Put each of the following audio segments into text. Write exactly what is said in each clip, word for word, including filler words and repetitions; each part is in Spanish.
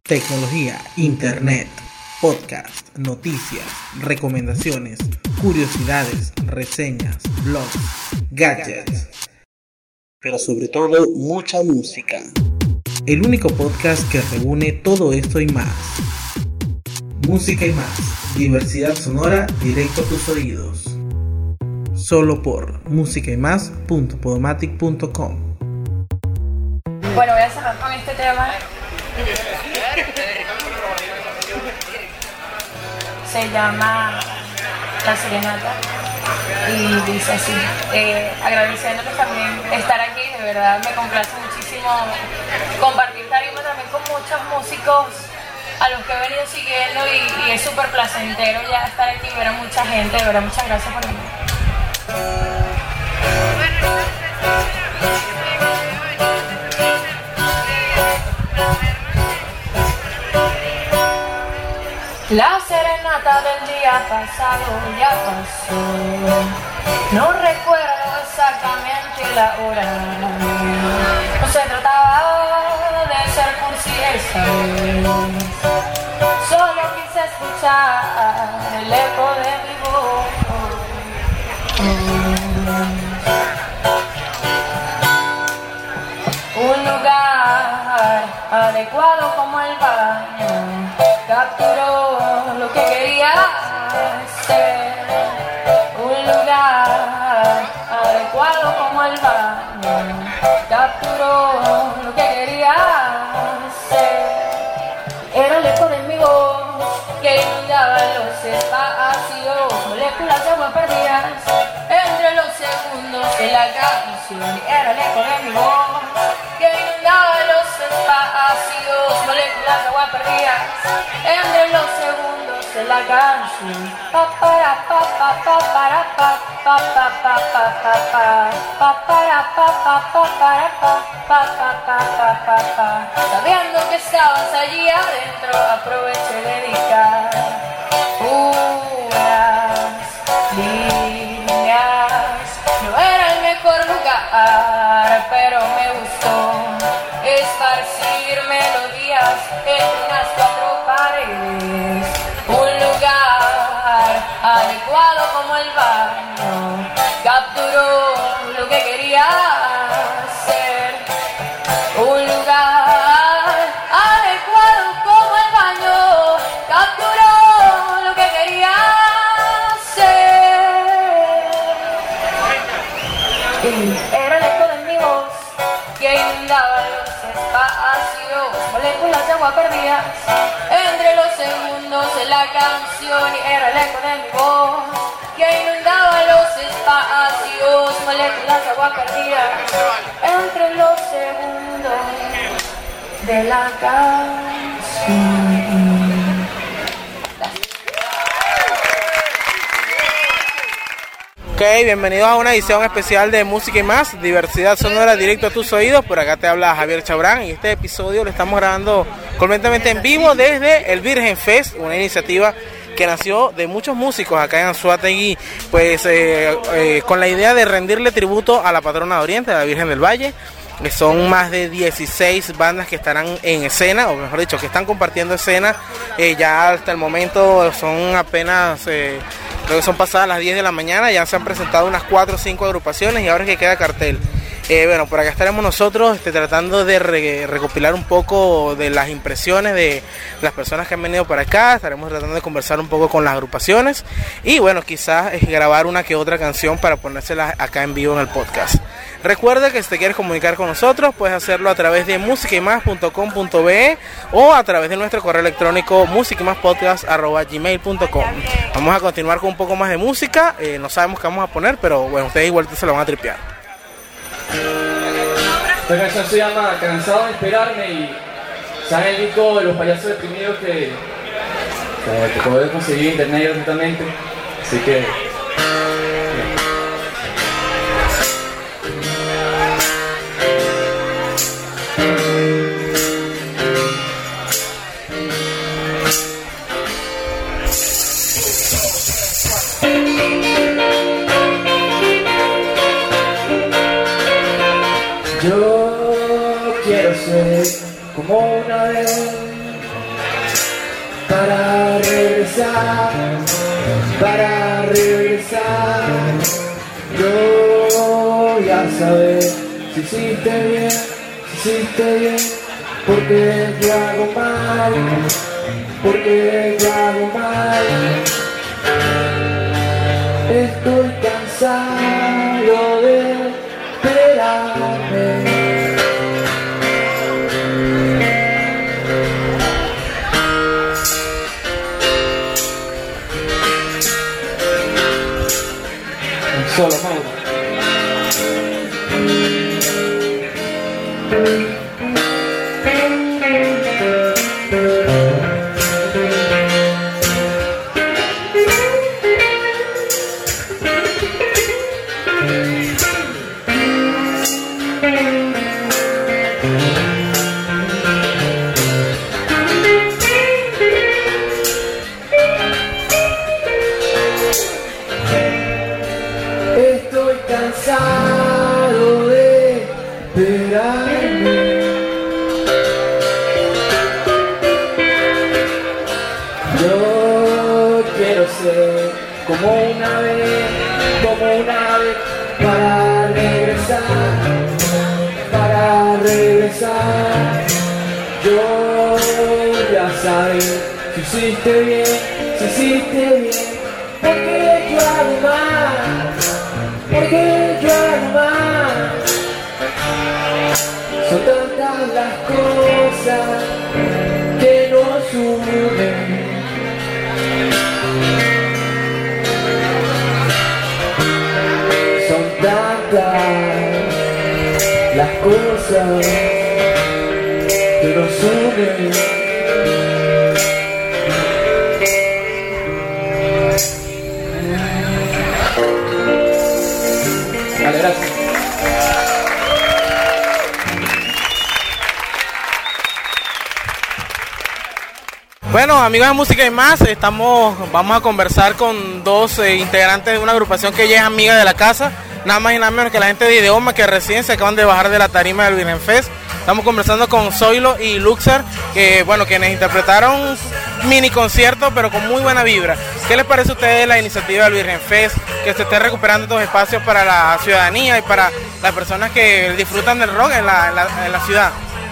Tecnología, internet, podcast, noticias, recomendaciones, curiosidades, reseñas, blogs, gadgets, pero sobre todo mucha música. El único podcast que reúne todo esto y más. Música y más, diversidad sonora directo a tus oídos. Solo por música y más punto podomatic punto com. Bueno, voy a cerrar con este tema. Se llama La Serenata y dice así, eh, agradeciéndoles también estar aquí, de verdad me complace muchísimo compartir tarima también con muchos músicos a los que he venido siguiendo y, y es súper placentero ya estar aquí y ver a mucha gente, de verdad muchas gracias por venir. La serenata del día pasado ya pasó, no recuerdo exactamente la hora, no se trataba de ser cursi esa vez, solo quise escuchar el eco de mi voz. Un lugar adecuado como el baño capturó lo que quería ser. Un lugar adecuado como el baño capturó lo que quería ser. Era el eco de mi voz que inundaba los espacios, moléculas de agua perdidas entre los segundos de la canción. Era el eco de mi voz que inundaba los espacios, moléculas de agua perdidas entre los segundos de la canción. Pa para pa pa pa para pa pa pa pa pa pa pa para pa pa pa para pa pa pa pa pa pa pa. Sabiendo que estabas allí adentro, aproveché de dedicar unas líneas. No era el mejor lugar, pero me gustó esparcir melodías en unas cuatro paredes. Un lugar adecuado como el baño capturó lo que quería ser. Un lugar adecuado como el baño capturó lo que quería ser. Y era el eco de mi voz que inundaba los espacios, moléculas de agua perdidas entre los segundos de la canción. Y era el eco de mi voz que inundaba los espacios, moléculas de agua perdidas entre los segundos de la canción. Ok, bienvenidos a una edición especial de Música y Más, diversidad sonora directo a tus oídos. Por acá te habla Javier Chabrán y este episodio lo estamos grabando completamente en vivo desde el Virgen Fest, una iniciativa que nació de muchos músicos acá en Anzoátegui, pues eh, eh, con la idea de rendirle tributo a la patrona de Oriente, a la Virgen del Valle. Son más de dieciséis bandas que estarán en escena, o mejor dicho, que están compartiendo escena. Eh, ya hasta el momento son apenas, eh, creo que son pasadas las diez de la mañana, ya se han presentado unas cuatro o cinco agrupaciones y ahora es que queda cartel. Eh, bueno, por acá estaremos nosotros este, tratando de re- recopilar un poco de las impresiones de las personas que han venido para acá. Estaremos tratando de conversar un poco con las agrupaciones y bueno, quizás eh, grabar una que otra canción para ponérselas acá en vivo en el podcast. Recuerda que si te quieres comunicar con nosotros puedes hacerlo a través de música y más punto com punto be o a través de nuestro correo electrónico música y más podcast arroba gmail punto com. Vamos a continuar con un poco más de música, eh, no sabemos qué vamos a poner, pero bueno, ustedes igual se lo van a tripear. Esta canción se llama Cansado de Esperarme y saben el disco de Los Payasos Deprimidos que, que, que podés conseguir en internet gratuitamente, así que yo quiero ser como una vez para regresar, para regresar. Yo voy a saber si hiciste bien, si hiciste bien, porque yo hago mal, porque yo hago mal. Estoy cansado de esperarme. Solo, vamos. Estoy cansado de esperarme. Yo quiero ser como una vez, como una vez, para regresar, para regresar. Yo ya saber si hiciste bien, si hiciste bien, porque yo hago mal, porque yo hago mal. Son tantas las cosas que nos unen. Son tantas las cosas que nos unen. Vale, gracias. Bueno, amigos de Música y Más, estamos, vamos a conversar con dos eh, integrantes de una agrupación que ya es amiga de la casa, nada más y nada menos que la gente de Ideoma, que recién se acaban de bajar de la tarima del Virgen Fest. Estamos conversando con Zoilo y Luxar, que bueno, quienes interpretaron un mini concierto, pero con muy buena vibra. ¿Qué les parece a ustedes la iniciativa del Virgen Fest, que se esté recuperando estos espacios para la ciudadanía y para las personas que disfrutan del rock en la, en la, en la ciudad?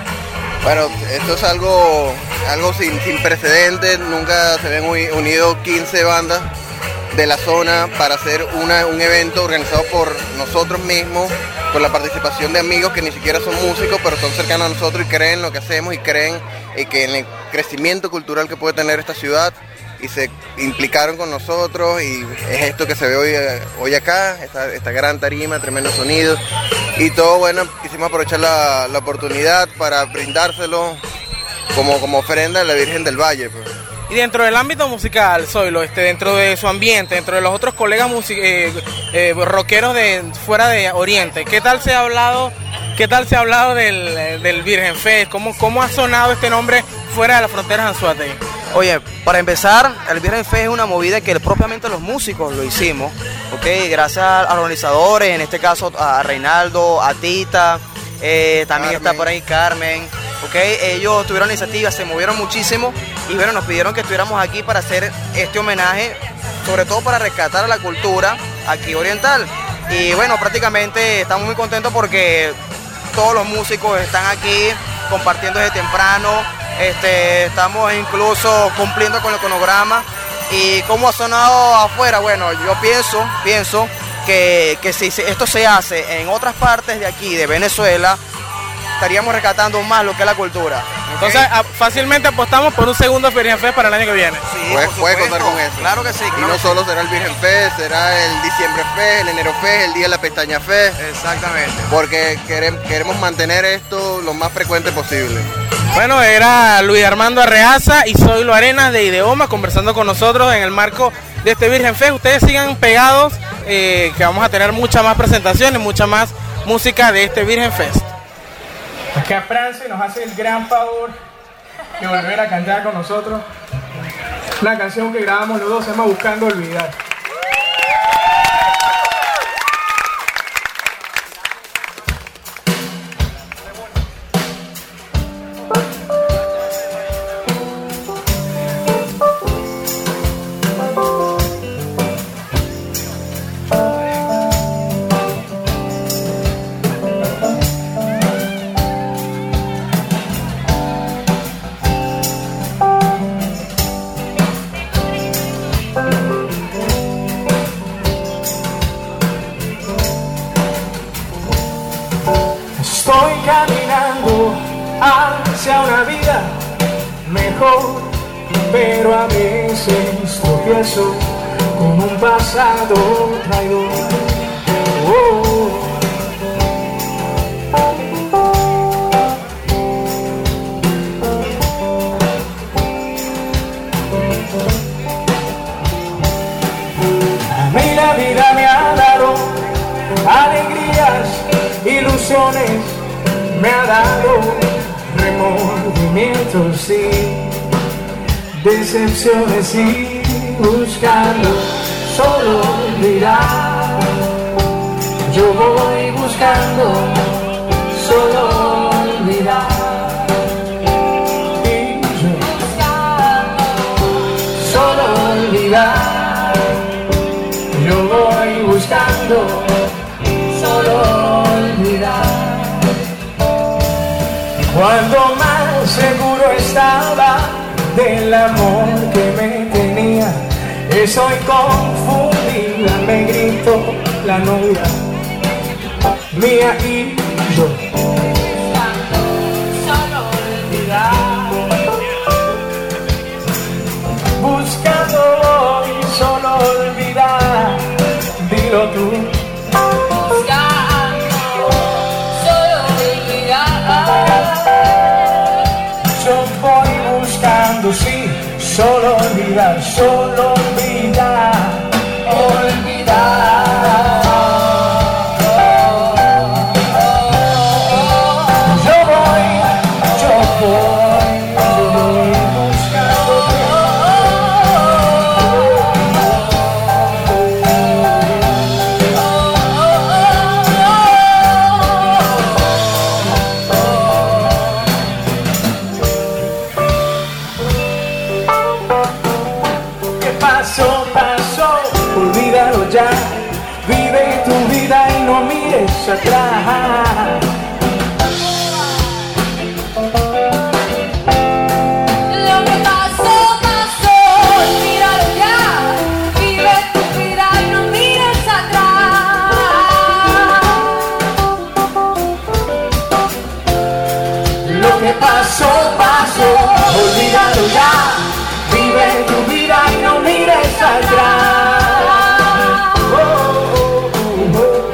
Bueno, esto es algo, algo sin, sin precedentes, nunca se ven unido quince bandas de la zona para hacer una, un evento organizado por nosotros mismos, con la participación de amigos que ni siquiera son músicos, pero son cercanos a nosotros y creen en lo que hacemos y creen y que en el crecimiento cultural que puede tener esta ciudad, y se implicaron con nosotros, y es esto que se ve hoy, hoy acá, esta, esta gran tarima, tremendo sonido, y todo. Bueno, quisimos aprovechar la, la oportunidad para brindárselo como, como ofrenda a la Virgen del Valle, pues. Y dentro del ámbito musical, Zoilo, este, dentro de su ambiente, dentro de los otros colegas music eh, eh, rockeros de fuera de Oriente, ¿qué tal se ha hablado, qué tal se ha hablado del, del Virgen Fest? ¿Cómo, ¿Cómo ha sonado este nombre fuera de las fronteras de Anzoátegui? Oye, para empezar, el Virgen Fest es una movida que propiamente los músicos lo hicimos, ¿ok? Gracias a los organizadores, en este caso a Reinaldo, a Tita, eh, también Carmen. Está por ahí Carmen, ¿ok? Ellos tuvieron iniciativa, se movieron muchísimo y bueno, nos pidieron que estuviéramos aquí para hacer este homenaje, sobre todo para rescatar a la cultura aquí oriental. Y bueno, prácticamente estamos muy contentos porque todos los músicos están aquí compartiendo desde temprano. Este, estamos incluso cumpliendo con el cronograma. Y cómo ha sonado afuera, bueno, yo pienso, pienso que, que si esto se hace en otras partes de aquí, de Venezuela, estaríamos rescatando más lo que es la cultura. Entonces, ¿okay? a, fácilmente apostamos por un segundo Virgen Fest para el año que viene. Sí, puede, puede contar con eso. Claro que sí. Claro y no que solo sí. será el Virgen Fest, será el Diciembre Fest, el Enero Fest, el Día de la Pestaña Fest. Exactamente. Porque queremos, queremos mantener esto lo más frecuente posible. Bueno, era Luis Armando Arreaza y Zoilo Arenas de Ideoma conversando con nosotros en el marco de este Virgen Fest. Ustedes sigan pegados, eh, que vamos a tener muchas más presentaciones, mucha más música de este Virgen Fest. Acá Francia nos hace el gran favor de volver a cantar con nosotros una canción que grabamos los dos, se llama Buscando Olvidar. mejor, pero a veces tropiezo con un pasado traidor. Oh. A mí la vida me ha dado alegrías, ilusiones, me ha dado remordimientos y decepciones, y buscando solo olvidar. Yo voy buscando solo olvidar. Y yo buscando solo olvidar. Yo voy buscando solo olvidar. Cuando más seguro estaba del amor que me tenía, estoy confundida, me gritó la novia mía, y yo buscando solo olvidar. Buscando hoy solo olvidar. Dilo tú. Buscando solo olvidar. Yo voy buscando, sí, solo olvidar, solo olvidar, olvidar. Yo voy, yo voy, yo voy buscando. Pasó, pasó, olvídalo ya. Vive tu vida y no mires atrás. Lo que pasó, pasó, olvídalo ya. Vive tu vida y no mires atrás. Lo que pasó, pasó, olvídalo ya. Vive tu vida y no mires atrás. Oh, oh, oh, oh.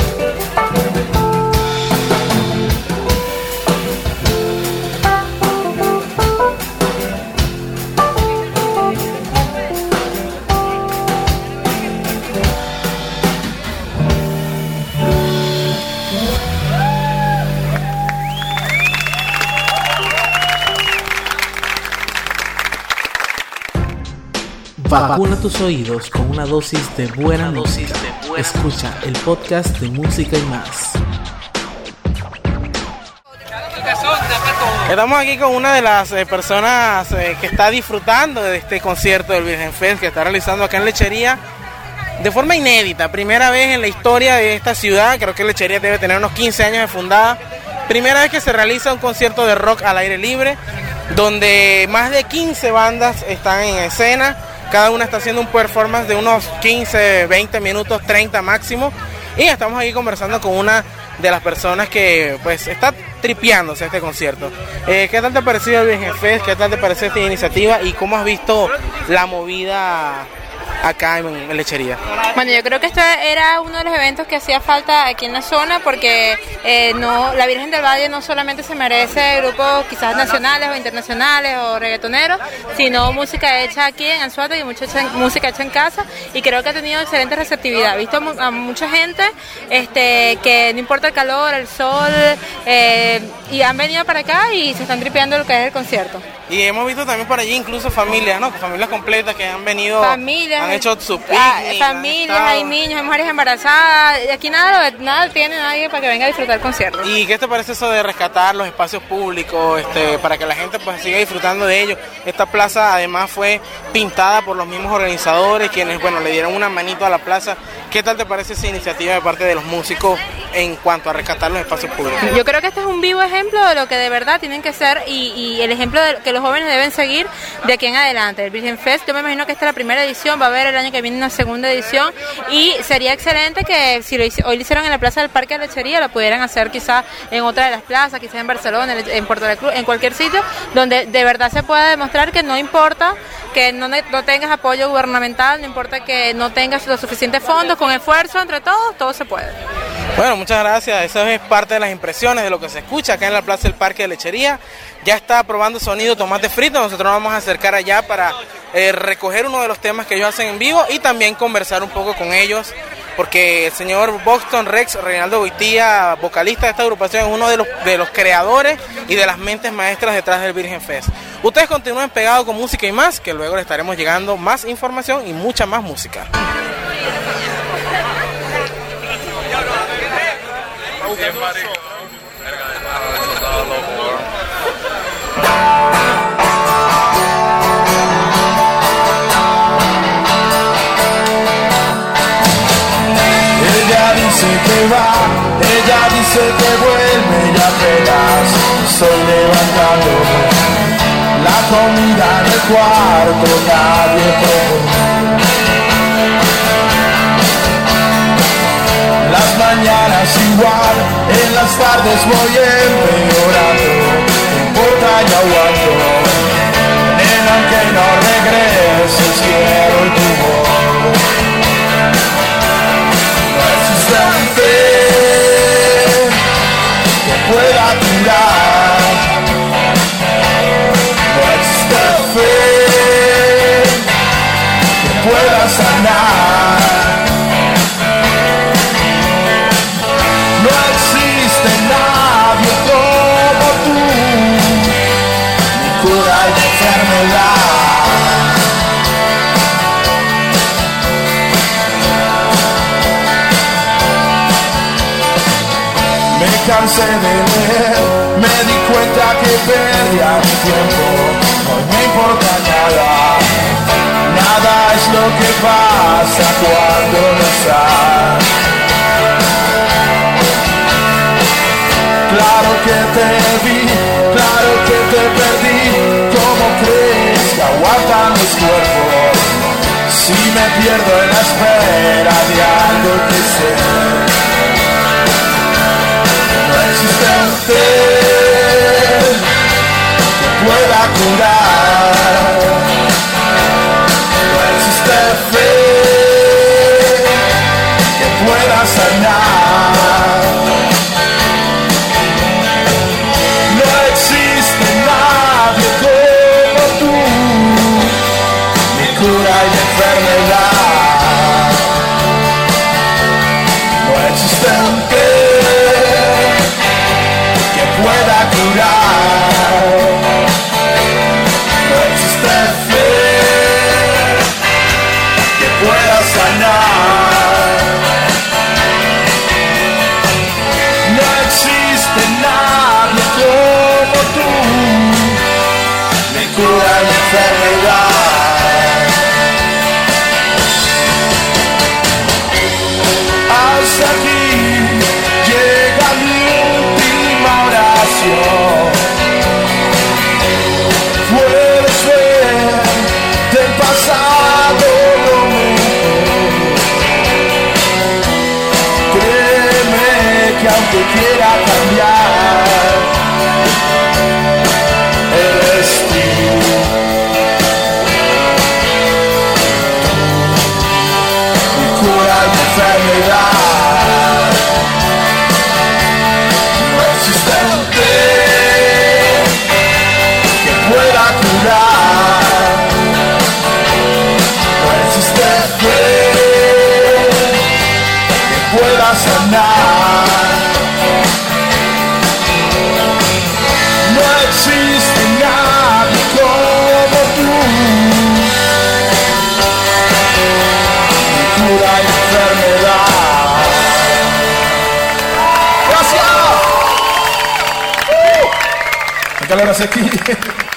Vacuna tus oídos con una dosis de buena música. Escucha el podcast de Música y Más. Estamos aquí con una de las eh, personas eh, que está disfrutando de este concierto del Virgen Fest que está realizando acá en Lechería de forma inédita. Primera vez en la historia de esta ciudad, creo que Lechería debe tener unos quince años de fundada. Primera vez que se realiza un concierto de rock al aire libre, donde más de quince bandas están en escena. Cada una está haciendo un performance de unos quince, veinte minutos, treinta máximo. Y estamos aquí conversando con una de las personas que pues está tripeándose este concierto. Eh, ¿Qué tal te ha parecido el Virgen Fest? ¿Qué tal te parece esta iniciativa? ¿Y cómo has visto la movida acá en, en Lechería? Bueno, yo creo que este era uno de los eventos que hacía falta aquí en la zona, porque eh, no, la Virgen del Valle no solamente se merece grupos quizás nacionales o internacionales o reggaetoneros, sino música hecha aquí en Anzoátegui y mucha hecha, música hecha en casa, y creo que ha tenido excelente receptividad. He visto a, a mucha gente este, que no importa el calor, el sol, eh, y han venido para acá y se están tripeando lo que es el concierto. Y hemos visto también por allí incluso familias, ¿no? Familias completas que han venido, familias, han hecho su picnic, ah, familias, hay niños, hay mujeres embarazadas. Aquí nada, nada tiene nadie para que venga a disfrutar el concierto. ¿Y qué te parece eso de rescatar los espacios públicos este, para que la gente pues siga disfrutando de ellos? Esta plaza además fue pintada por los mismos organizadores, quienes bueno le dieron una manito a la plaza. ¿Qué tal te parece esa iniciativa de parte de los músicos en cuanto a rescatar los espacios públicos? Yo creo que este es un vivo ejemplo ejemplo de lo que de verdad tienen que ser y, y el ejemplo de, que los jóvenes deben seguir de aquí en adelante. El Virgen Fest, yo me imagino que esta es la primera edición, va a haber el año que viene una segunda edición y sería excelente que si lo, hoy lo hicieron en la Plaza del Parque de Lechería, lo pudieran hacer quizás en otra de las plazas, quizás en Barcelona, en Puerto de la Cruz, en cualquier sitio donde de verdad se pueda demostrar que no importa que no, no tengas apoyo gubernamental, no importa que no tengas los suficientes fondos, con esfuerzo entre todos, todo se puede. Bueno, muchas gracias. Eso es parte de las impresiones de lo que se escucha acá en la Plaza del Parque de Lechería. Ya está probando sonido Tomate Frito. Nosotros nos vamos a acercar allá para eh, recoger uno de los temas que ellos hacen en vivo y también conversar un poco con ellos, porque el señor Boston Rex Reinaldo Boitía, vocalista de esta agrupación, es uno de los, de los creadores y de las mentes maestras detrás del Virgen Fest. Ustedes continúen pegados con música y más, que luego les estaremos llegando más información y mucha más música. Ella dice que va, ella dice que vuelve, ya apenas estoy levantando la comida en el cuarto, nadie probó. Las mañanas igual, en las tardes voy empeorando, no importa, ya aguanto. Nena, aunque no regreses, quiero tu voz. No existe un fe que pueda curar, no existe fe que pueda sanar. No existe nadie como tú, ni cura y enfermedad. Me cansé de leer, me di cuenta que perdía mi tiempo, no me importa nada, nada es lo que pasa cuando no estás. Claro que te vi, claro que te perdí, ¿cómo crees que aguantan los cuerpos? Si me pierdo en la espera de algo que sé, no existe un fe que pueda curar, no existe fe que pueda sanar. Cura y enfermedad, no existe un qué que pueda curar, no existe fe que pueda sanar, no existe nadie como tú, ni cura ni enfermedad. Hasta aquí llega mi última oración. Puedes ver del pasado lo mejor. Créeme que aunque quiera cambiar, eres tú. Mi cura y enfermedad. Sanar. No existe nadie como tú, ni cura y enfermedad. Gracias. Uh. ¿Qué le aquí?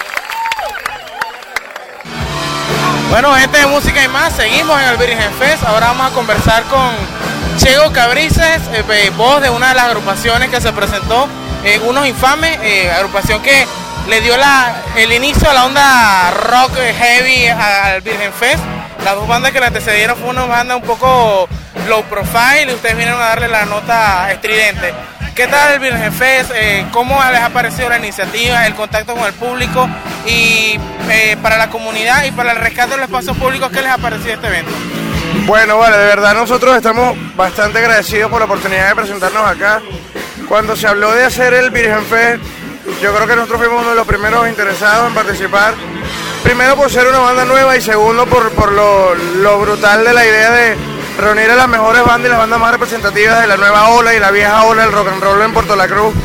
Bueno, gente de música y más, seguimos en el Virgen Fest. Ahora vamos a conversar con Chego Cabrices, eh, voz de una de las agrupaciones que se presentó eh, Unos Infames, eh, agrupación que le dio la, el inicio a la onda rock heavy al Virgen Fest. Las dos bandas que la antecedieron fue una banda un poco low profile y ustedes vinieron a darle la nota estridente. ¿Qué tal el Virgen Fest? Eh, ¿Cómo les ha parecido la iniciativa, el contacto con el público y eh, para la comunidad y para el rescate de los espacios públicos, qué les ha parecido este evento? Bueno, vale, de verdad nosotros estamos bastante agradecidos por la oportunidad de presentarnos acá. Cuando se habló de hacer el Virgen Fest, yo creo que nosotros fuimos uno de los primeros interesados en participar. Primero por ser una banda nueva y segundo por, por lo, lo brutal de la idea de reunir a las mejores bandas y las bandas más representativas de la nueva ola y la vieja ola del rock and roll en Puerto La Cruz.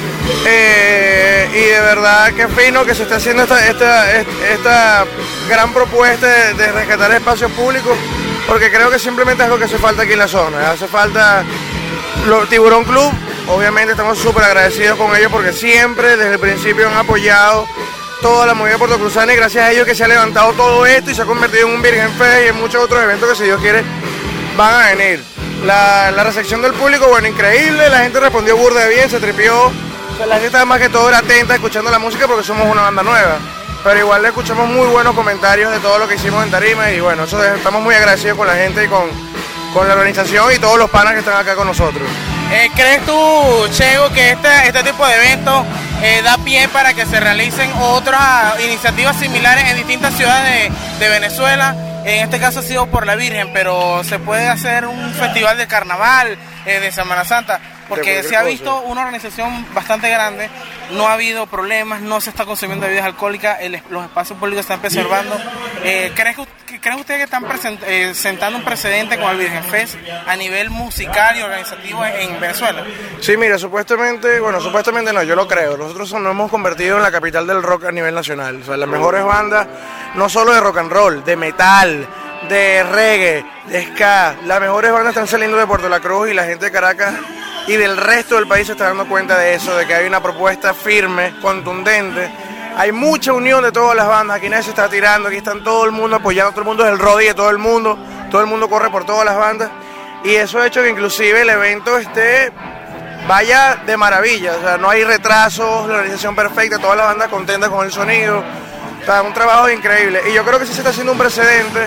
Eh, y de verdad que fino que se esté haciendo esta, esta, esta gran propuesta de, de rescatar espacios públicos, porque creo que simplemente es algo que hace falta aquí en la zona. Hace falta lo, Tiburón Club, obviamente estamos súper agradecidos con ellos porque siempre desde el principio han apoyado toda la movida puertocruzana y gracias a ellos que se ha levantado todo esto y se ha convertido en un Virgen Fest y en muchos otros eventos que si Dios quiere van a venir. La, la recepción del público, bueno, increíble, la gente respondió burda de bien, se tripió, o sea, la gente estaba más que todo era atenta escuchando la música porque somos una banda nueva, pero igual le escuchamos muy buenos comentarios de todo lo que hicimos en tarima y bueno, eso estamos muy agradecidos con la gente y con, con la organización y todos los panas que están acá con nosotros. Eh, ¿Crees tú, Chego, que este, este tipo de eventos eh, da pie para que se realicen otras iniciativas similares en distintas ciudades de, de Venezuela? En este caso ha sido por la Virgen, pero se puede hacer un festival de carnaval, eh, de Semana Santa, porque se ha visto una organización bastante grande, no ha habido problemas, no se está consumiendo bebidas alcohólicas, el, los espacios públicos están preservando. Eh, ¿creen, que, ¿Creen ustedes que están present, eh, sentando un precedente con el Virgen Fest a nivel musical y organizativo en, en Venezuela? Sí, mira, supuestamente, bueno, supuestamente no, yo lo creo, nosotros nos hemos convertido en la capital del rock a nivel nacional, o sea, las mejores bandas, no solo de rock and roll, de metal, de reggae, de ska, las mejores bandas están saliendo de Puerto La Cruz y la gente de Caracas y del resto del país se está dando cuenta de eso, de que hay una propuesta firme, contundente. Hay mucha unión de todas las bandas, aquí nadie se está tirando, aquí están todo el mundo apoyando, todo el mundo es el Roddy de todo el mundo, todo el mundo corre por todas las bandas y eso ha hecho que inclusive el evento esté, vaya de maravilla, o sea, no hay retrasos, la organización perfecta, todas las bandas contentas con el sonido, o sea, un trabajo increíble y yo creo que sí se está haciendo un precedente,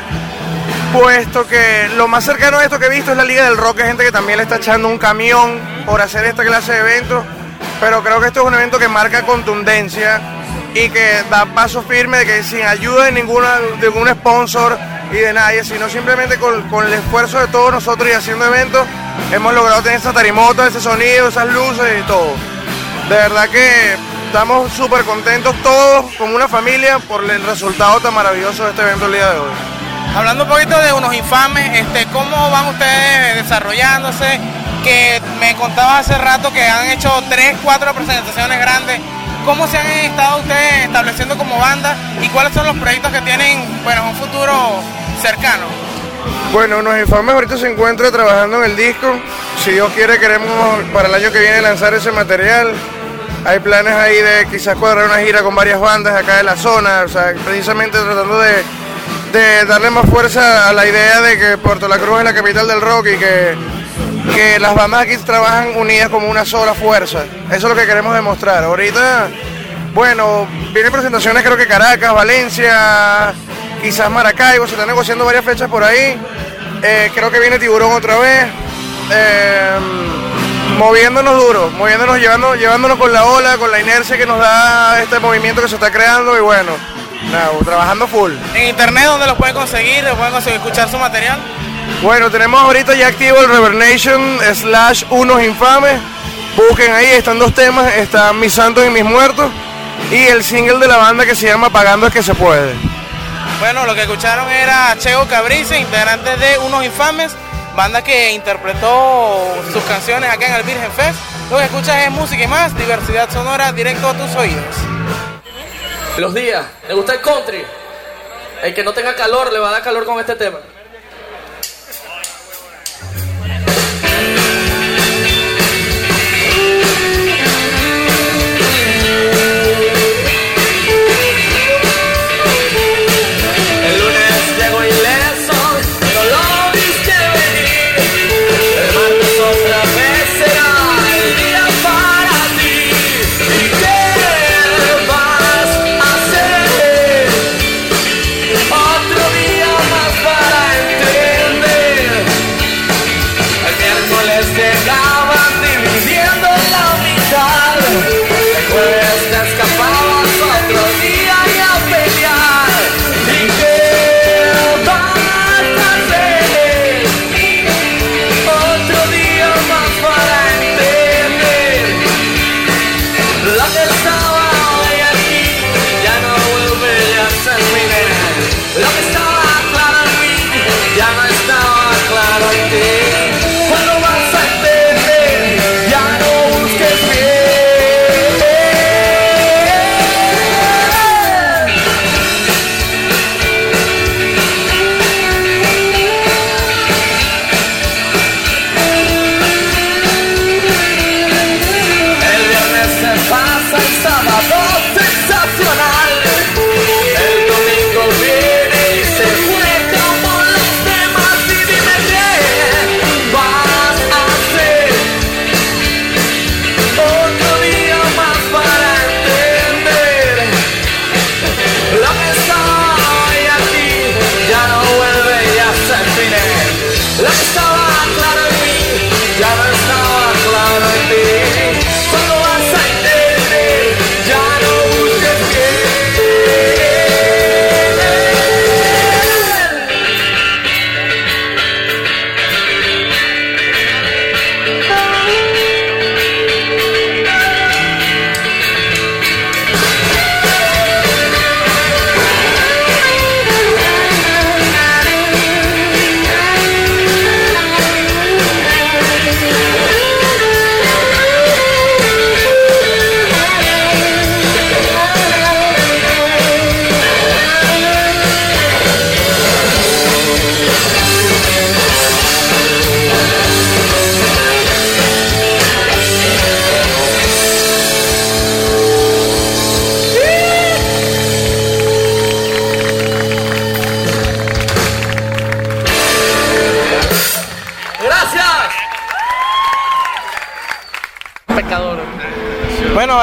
puesto que lo más cercano a esto que he visto es la Liga del Rock, que hay gente que también le está echando un camión por hacer esta clase de eventos, pero creo que esto es un evento que marca contundencia y que da paso firme de que sin ayuda de ninguna de ningún sponsor y de nadie, sino simplemente con, con el esfuerzo de todos nosotros y haciendo eventos, hemos logrado tener esa tarimota, ese sonido, esas luces y todo. De verdad que estamos súper contentos todos como una familia por el resultado tan maravilloso de este evento el día de hoy. Hablando un poquito de Unos Infames, este, ¿cómo van ustedes desarrollándose? Que me contabas hace rato que han hecho tres, cuatro presentaciones grandes. ¿Cómo se han estado ustedes estableciendo como banda y cuáles son los proyectos que tienen, bueno, en un futuro cercano? Bueno, Unos Infames ahorita se encuentra trabajando en el disco. Si Dios quiere, queremos para el año que viene lanzar ese material. Hay planes ahí de quizás cuadrar una gira con varias bandas acá de la zona, o sea, precisamente tratando de, de darle más fuerza a la idea de que Puerto La Cruz es la capital del rock y que, que las bandas aquí trabajan unidas como una sola fuerza. Eso es lo que queremos demostrar. Ahorita, bueno, vienen presentaciones creo que Caracas, Valencia, quizás Maracaibo, se están negociando varias fechas por ahí. Eh, creo que viene Tiburón otra vez. Eh, moviéndonos duro, moviéndonos, llevando, llevándonos con la ola, con la inercia que nos da este movimiento que se está creando y bueno, nada, trabajando full. ¿En internet dónde los pueden conseguir? ¿Los pueden conseguir escuchar su material? Bueno, tenemos ahorita ya activo el Revernation slash Unos Infames. Busquen ahí, están dos temas, están Mis Santos y Mis Muertos y el single de la banda que se llama Pagando es que se puede. Bueno, lo que escucharon era Chego Cabrice, integrante de Unos Infames, banda que interpretó sus canciones acá en el Virgen Fest. Lo que escuchas es música y más, diversidad sonora directo a tus oídos. Los días, ¿le gusta el country? El que no tenga calor le va a dar calor con este tema. Otra vez será el día para ti.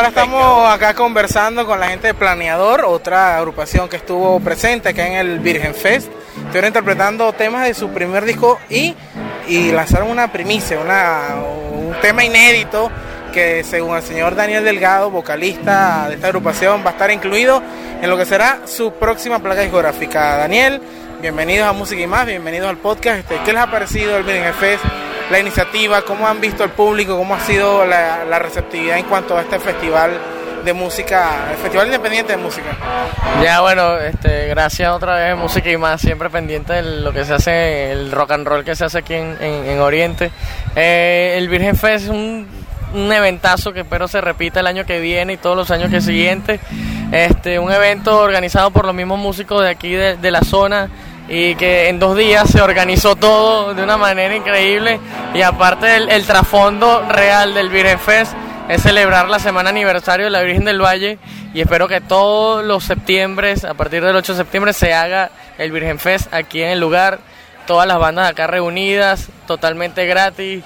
estamos acá conversando con la gente de Planeador, otra agrupación que estuvo presente acá en el Virgen Fest. Estuvieron interpretando temas de su primer disco y, y lanzaron una primicia, una, un tema inédito que según el señor Daniel Delgado, vocalista de esta agrupación, va a estar incluido en lo que será su próxima placa discográfica. Daniel, bienvenidos a Música y Más, bienvenidos al podcast. Este, ¿qué les ha parecido el Virgen Fest, la iniciativa? ¿Cómo han visto el público? ¿Cómo ha sido la, la receptividad en cuanto a este festival de música, el Festival Independiente de Música? Ya, bueno, este, gracias otra vez Música y Más, siempre pendiente de lo que se hace, el rock and roll que se hace aquí en, en, en Oriente. Eh, el Virgen Fest es un, un eventazo que espero se repita el año que viene y todos los años que siguientes. Este, un evento organizado por los mismos músicos de aquí de, de la zona, y que en dos días se organizó todo de una manera increíble. Y aparte el, el trasfondo real del Virgen Fest es celebrar la semana aniversario de la Virgen del Valle, y espero que todos los septiembre, a partir del ocho de septiembre, se haga el Virgen Fest aquí en el lugar, todas las bandas acá reunidas, totalmente gratis,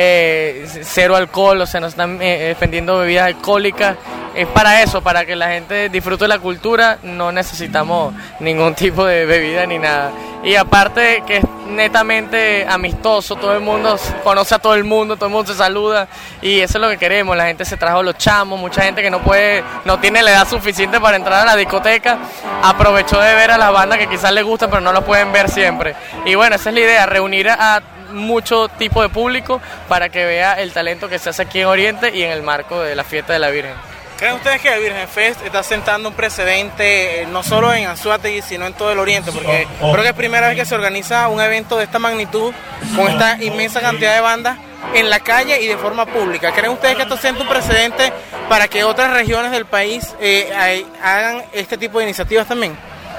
eh, cero alcohol, o sea, no están eh, vendiendo bebidas alcohólicas. Es para eso, para que la gente disfrute la cultura, no necesitamos ningún tipo de bebida ni nada. Y aparte que es netamente amistoso, todo el mundo conoce a todo el mundo, todo el mundo se saluda, y eso es lo que queremos. La gente se trajo los chamos, mucha gente que no puede, no tiene la edad suficiente para entrar a la discoteca, aprovechó de ver a las bandas que quizás les gustan pero no las pueden ver siempre. Y bueno, esa es la idea, reunir a, a mucho tipo de público para que vea el talento que se hace aquí en Oriente y en el marco de la fiesta de la Virgen. ¿Creen ustedes que el Virgen Fest está sentando un precedente, eh, no solo en Anzoátegui, sino en todo el Oriente? Porque creo que es primera vez que se organiza un evento de esta magnitud, con esta inmensa cantidad de bandas en la calle y de forma pública. ¿Creen ustedes que esto sienta un precedente para que otras regiones del país eh, hay, hagan este tipo de iniciativas también?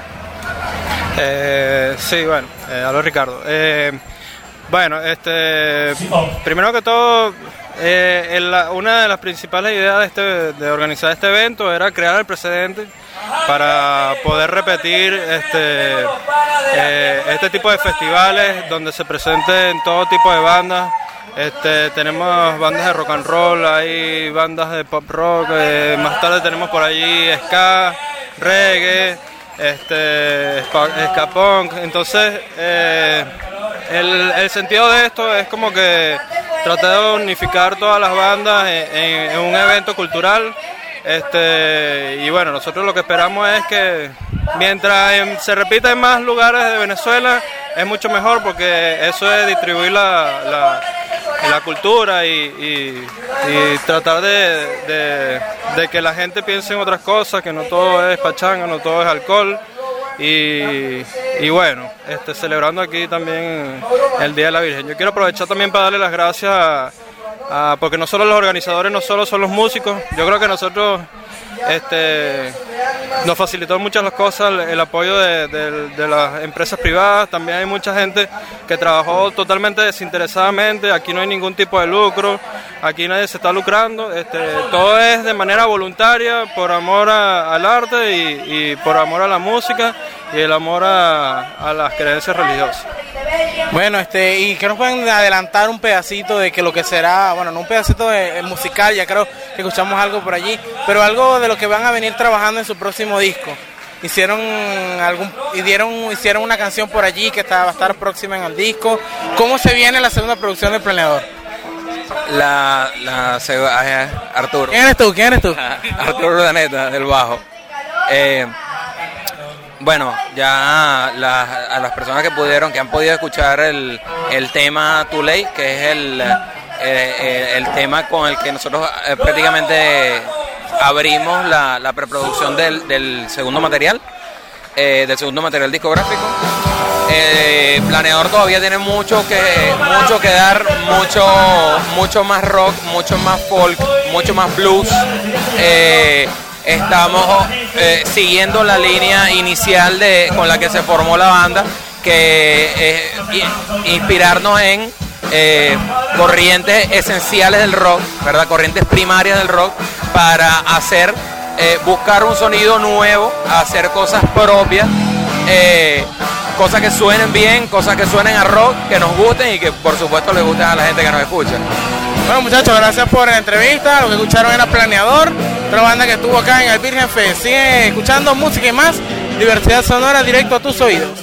Eh, sí, bueno, eh, aló Ricardo. Eh, bueno, este, primero que todo, Eh, el, una de las principales ideas de, este, de organizar este evento era crear el precedente para poder repetir este, eh, este tipo de festivales donde se presenten todo tipo de bandas. Este, tenemos bandas de rock and roll, hay bandas de pop rock, eh, más tarde tenemos por allí ska, reggae, este, ska punk. Entonces eh, el, el sentido de esto es como que tratar de unificar todas las bandas en, en, en un evento cultural. Este, y bueno, nosotros lo que esperamos es que mientras en, se repita en más lugares de Venezuela, es mucho mejor, porque eso es distribuir la, la, la cultura y, y, y tratar de, de, de que la gente piense en otras cosas, que no todo es pachanga, no todo es alcohol. Y, y bueno, este, celebrando aquí también el Día de la Virgen. Yo quiero aprovechar también para darle las gracias a, a, porque no solo los organizadores, no solo son los músicos. Yo creo que nosotros este, nos facilitó muchas las cosas, el, el apoyo de, de, de las empresas privadas. También hay mucha gente que trabajó totalmente desinteresadamente. Aquí no hay ningún tipo de lucro, aquí nadie se está lucrando. Este, todo es de manera voluntaria, por amor a, al arte y, y por amor a la música y el amor a, a las creencias religiosas. Bueno, este, y que nos pueden adelantar un pedacito de que lo que será, bueno, no un pedacito de, de musical, ya creo que escuchamos algo por allí, pero algo de lo que van a venir trabajando en su próximo disco. Hicieron algún, dieron, hicieron una canción por allí que está, va a estar próxima en el disco. ¿Cómo se viene la segunda producción del Planeador? La, la eh, Arturo. ¿Quién eres tú? ¿Quién eres tú? Arturo Urdaneta, del bajo. Eh, Bueno, ya la, a las personas que pudieron, que han podido escuchar el, el tema Too Late, que es el, eh, el tema con el que nosotros eh, prácticamente abrimos la, la preproducción del, del segundo material, eh, del segundo material discográfico. Eh, Planeador todavía tiene mucho que, mucho que dar, mucho, mucho más rock, mucho más folk, mucho más blues. Eh, Estamos eh, siguiendo la línea inicial de con la que se formó la banda, que es inspirarnos en eh, corrientes esenciales del rock, ¿verdad? Corrientes primarias del rock, para hacer, eh, buscar un sonido nuevo, hacer cosas propias, eh, cosas que suenen bien, cosas que suenen a rock, que nos gusten y que por supuesto les gusten a la gente que nos escucha. Bueno, muchachos, gracias por la entrevista. Lo que escucharon era Planeador. otra banda que estuvo acá en el Virgen Fest. Sigue escuchando música y más, diversidad sonora directo a tus oídos.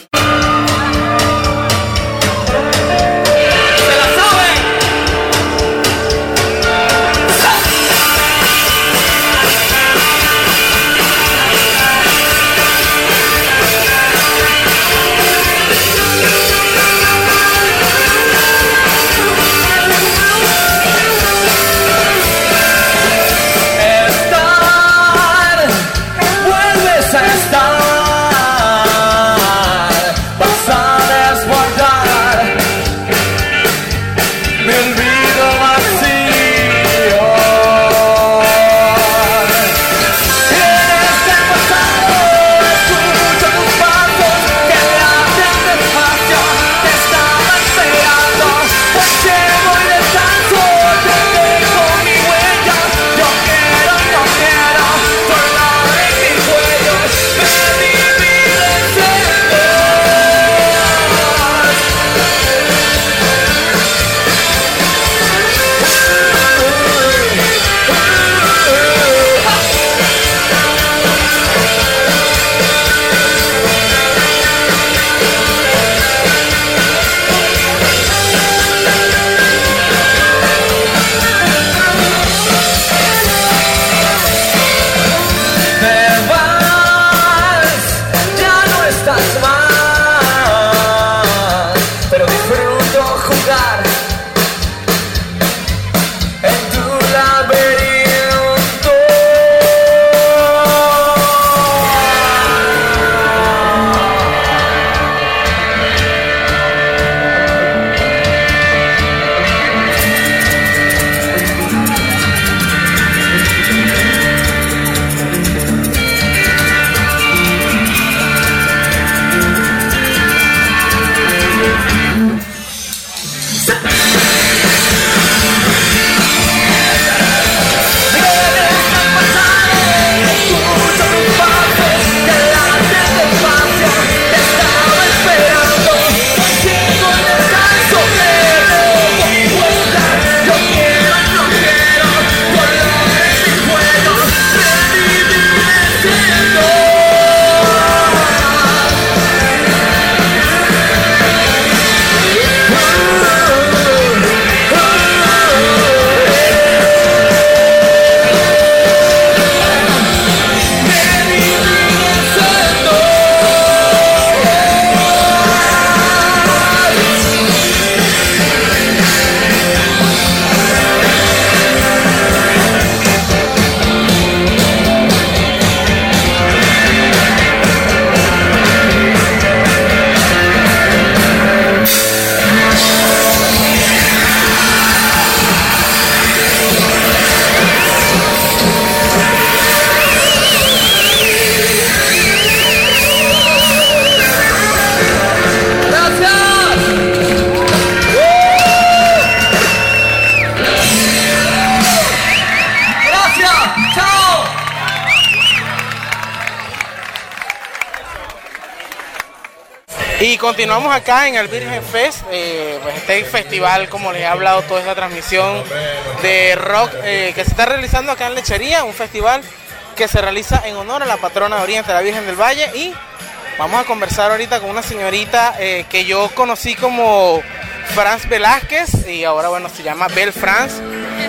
Y continuamos acá en el Virgen Fest, eh, pues este festival, como les he hablado, toda esta transmisión de rock eh, que se está realizando acá en Lechería, un festival que se realiza en honor a la patrona de Oriente, la Virgen del Valle. Y vamos a conversar ahorita con una señorita eh, que yo conocí como Franz Velázquez y ahora bueno se llama Bel Franz,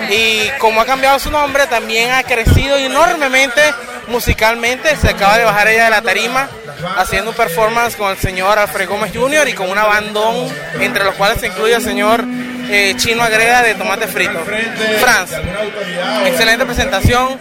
y como ha cambiado su nombre también ha crecido enormemente musicalmente. Se acaba de bajar ella de la tarima haciendo un performance con el señor Alfred Gómez junior y con una bandón entre los cuales se incluye el señor eh, Chino Agreda de Tomate Frito. Franz, excelente presentación.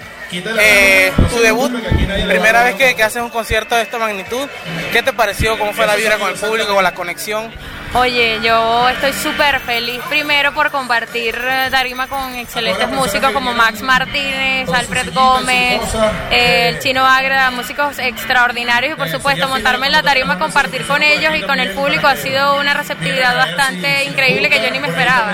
Eh, tu debut, primera vez que, que haces un concierto de esta magnitud, ¿qué te pareció? ¿Cómo fue la vibra con el público, con la conexión? Oye, yo estoy súper feliz primero por compartir tarima con excelentes músicos como Max Martínez, Alfred Gómez, eh, el Chino Agreda, músicos extraordinarios, y por supuesto montarme en la tarima, compartir con ellos y con el público ha sido una receptividad bastante increíble que yo ni me esperaba.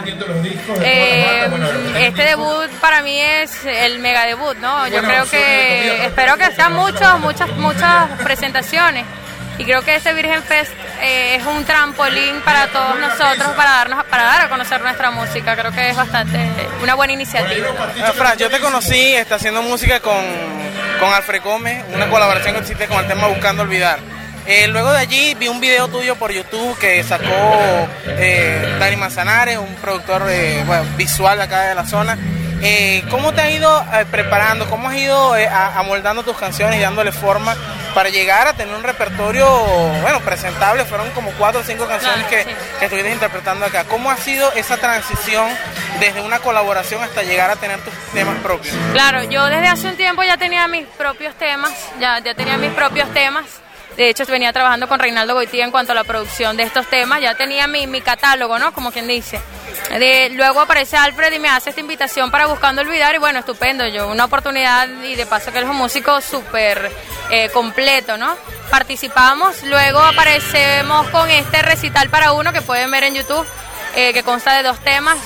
Eh, este debut para mí es el mega debut, ¿no? Yo creo que, espero que sean muchas, muchas, muchas presentaciones. y creo que este Virgen Fest eh, es un trampolín para todos nosotros para darnos para dar a conocer nuestra música. Creo que es bastante una buena iniciativa. Eh, Fran, yo te conocí está haciendo música con, con Alfred Gómez, una colaboración que existe con el tema Buscando Olvidar. Eh, luego de allí vi un video tuyo por YouTube que sacó eh, Dani Manzanares, un productor eh, bueno, visual de acá de la zona. Eh, ¿Cómo te has ido eh, preparando? ¿Cómo has ido eh, amoldando tus canciones y dándole forma para llegar a tener un repertorio, bueno, presentable? Fueron como cuatro o cinco canciones Claro, que, sí. que estuviste interpretando acá. ¿Cómo ha sido esa transición desde una colaboración hasta llegar a tener tus temas propios? Claro, yo desde hace un tiempo ya tenía mis propios temas, ya, ya tenía mis propios temas. De hecho, venía trabajando con Reinaldo Goitía en cuanto a la producción de estos temas. Ya tenía mi, mi catálogo, ¿no? Como quien dice. De, luego aparece Alfred y me hace esta invitación para Buscando Olvidar. Y bueno, estupendo. Yo, una oportunidad y de paso que él es un músico súper eh, completo, ¿no? Participamos. Luego aparecemos con este recital para uno que pueden ver en YouTube, eh, que consta de dos temas.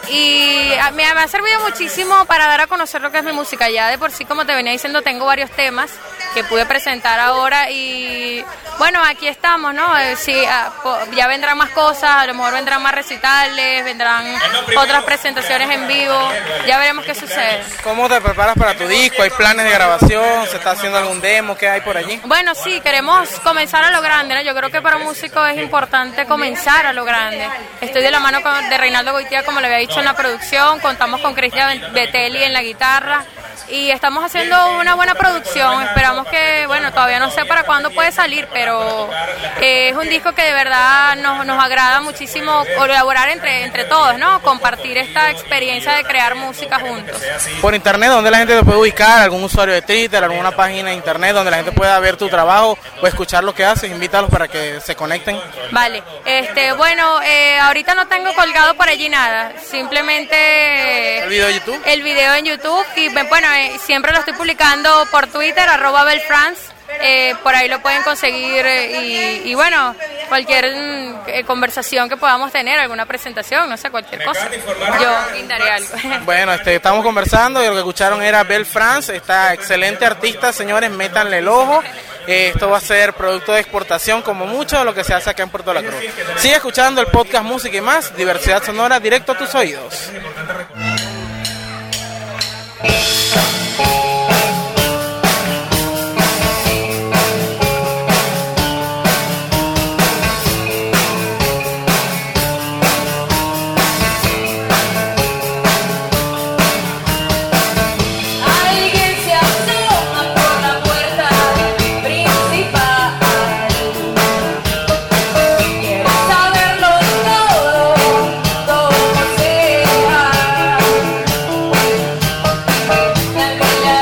Y me, me ha servido muchísimo para dar a conocer lo que es mi música. Ya de por sí, como te venía diciendo, tengo varios temas que pude presentar ahora y bueno, aquí estamos, ¿no? Eh, sí, ah, po, ya vendrán más cosas, a lo mejor vendrán más recitales, vendrán otras presentaciones en vivo, ya veremos qué sucede. ¿Cómo te preparas para tu disco? ¿Hay planes de grabación? ¿Se está haciendo algún demo? ¿Qué hay por allí? Bueno, sí, queremos comenzar a lo grande, ¿no? Yo creo que para un músico es importante comenzar a lo grande. Estoy de la mano con, de Reinaldo Goitía, como le había dicho en la producción, contamos con Cristian Betelli en la guitarra y estamos haciendo una buena producción. Esperamos que, bueno, todavía no sé para cuándo puede salir, pero eh, es un disco que de verdad nos, nos agrada muchísimo colaborar entre, entre todos, ¿no? Compartir esta experiencia de crear música juntos. Por internet, ¿dónde la gente te puede ubicar? ¿Algún usuario de Twitter, alguna página de internet donde la gente pueda ver tu trabajo o escuchar lo que haces? Invítalos para que se conecten. Vale, este, bueno, eh, ahorita no tengo colgado por allí nada, simplemente ¿El video de YouTube? El video en YouTube y bueno, eh, siempre lo estoy publicando por Twitter, arroba belfrance, eh, por ahí lo pueden conseguir eh, y, y bueno, cualquier mm, eh, conversación que podamos tener, alguna presentación, no sé, cualquier cosa, yo brindaré algo. Bueno, este, estamos conversando y lo que escucharon era Belle France, esta excelente artista, señores, métanle el ojo. Eh, esto va a ser producto de exportación como mucho de lo que se hace acá en Puerto La Cruz. Sigue escuchando el podcast Música y Más, diversidad sonora directo a tus oídos. Saberlo todo, como sea.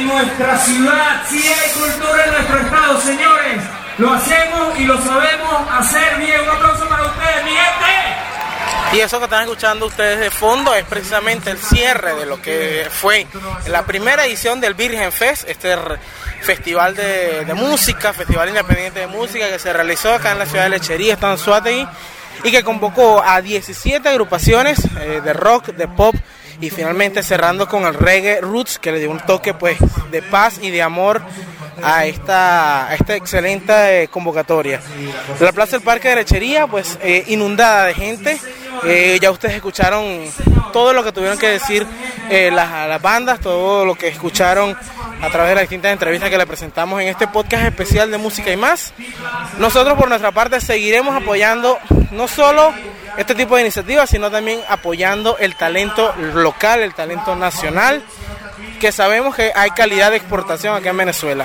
nuestra ciudad, sí hay cultura en nuestro estado, señores. Lo hacemos y lo sabemos hacer bien. Un aplauso para ustedes, mi gente. Y eso que están escuchando ustedes de fondo es precisamente el cierre de lo que fue la primera edición del Virgen Fest, este festival de, de música, festival independiente de música que se realizó acá en la ciudad de Lechería, está en Anzoátegui, y que convocó a diecisiete agrupaciones eh, de rock, de pop, y finalmente cerrando con el reggae roots, que le dio un toque pues de paz y de amor a esta, a esta excelente eh, convocatoria. La Plaza del Parque de Lechería pues eh, inundada de gente. Eh, ya ustedes escucharon todo lo que tuvieron que decir eh, las, las bandas, todo lo que escucharon a través de las distintas entrevistas que le presentamos en este podcast especial de música y más. Nosotros por nuestra parte seguiremos apoyando no solo este tipo de iniciativas, sino también apoyando el talento local, el talento nacional, que sabemos que hay calidad de exportación acá en Venezuela.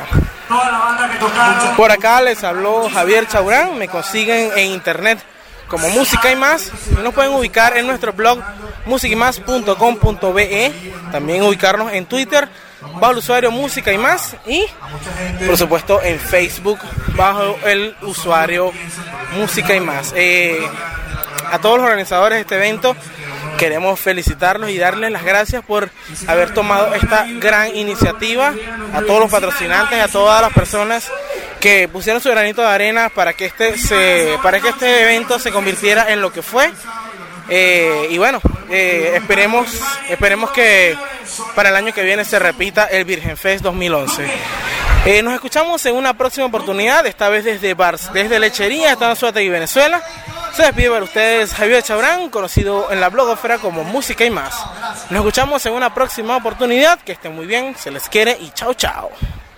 Por acá les habló Javier Chaurán, me consiguen en internet como Música y Más, y nos pueden ubicar en nuestro blog musica y más punto com punto be, también ubicarnos en Twitter bajo el usuario Música y Más, y por supuesto en Facebook bajo el usuario Música y Más. Eh, a todos los organizadores de este evento queremos felicitarlos y darles las gracias por haber tomado esta gran iniciativa, a todos los patrocinantes, a todas las personas que pusieron su granito de arena para que este se, para que este evento se convirtiera en lo que fue. Eh, y bueno, eh, esperemos, esperemos que para el año que viene se repita el Virgen Fest dos mil once. Eh, nos escuchamos en una próxima oportunidad, esta vez desde Bars, desde Lechería, están en Anzoátegui, Venezuela. Se despide para ustedes Javier Chaurán, conocido en la blogosfera como Música y Más. Nos escuchamos en una próxima oportunidad, que estén muy bien, se les quiere y chao chao.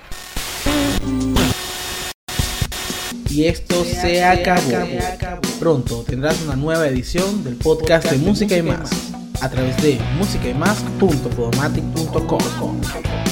Y esto se acabó. Pronto tendrás una nueva edición del podcast de Música y Más a través de música y más punto podomatic punto com.